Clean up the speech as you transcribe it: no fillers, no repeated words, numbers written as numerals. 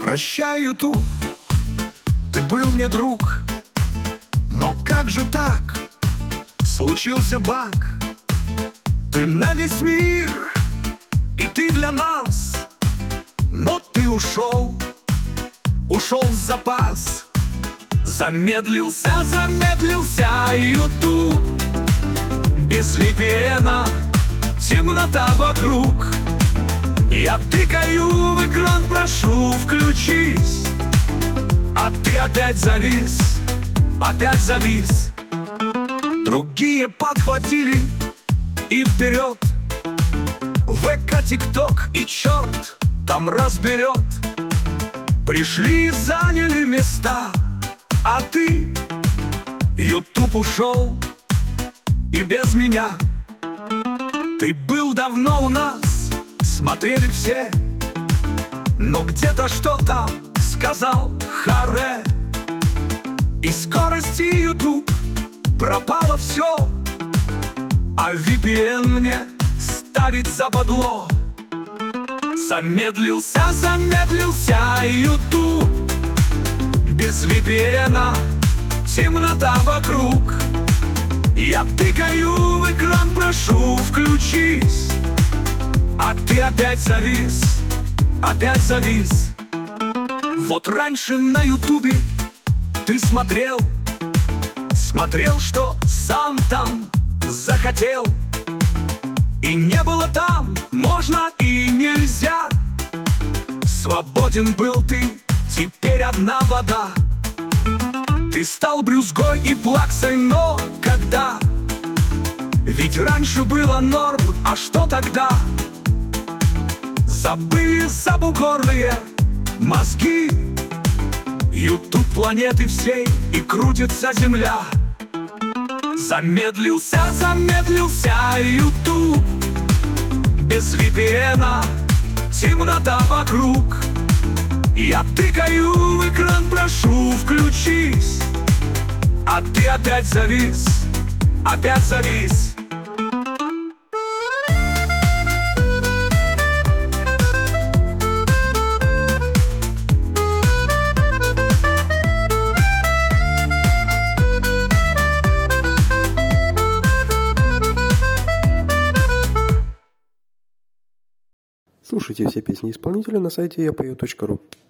Прощай, Ютуб, ты был мне друг, но как же так? Случился баг. Ты на весь мир, и ты для нас, но ты ушел в запас. Замедлился Ютуб, без VPN, темнота вокруг. Я тыкаю в экран, прошу, включись, а ты опять завис. Другие подхватили и вперед, ВК, ТикТок и черт там разберет. Пришли и заняли места, а ты, Ютуб, ушел и без меня. Ты был давно у нас, смотрели все, но где-то что-то сказал харе. И скорости Ютуб пропало все, а VPN мне ставит западло. Замедлился Ютуб, без VPN, темнота вокруг. Я тыкаю в экран, прошу, включись, а ты опять завис. Вот раньше на Ютубе ты смотрел, что сам там захотел. И не было там можно и нельзя. Свободен был ты, теперь одна вода. Ты стал брюзгой и плаксой, но когда? Ведь раньше было норм, а что тогда? Забыли забугорные мозги, Ютуб планеты всей, и крутится земля. Замедлился Ютуб, без VPN, темнота вокруг. Я тыкаю в экран, прошу, включись, а ты опять завис. Слушайте все песни исполнителя на сайте yapою.ru.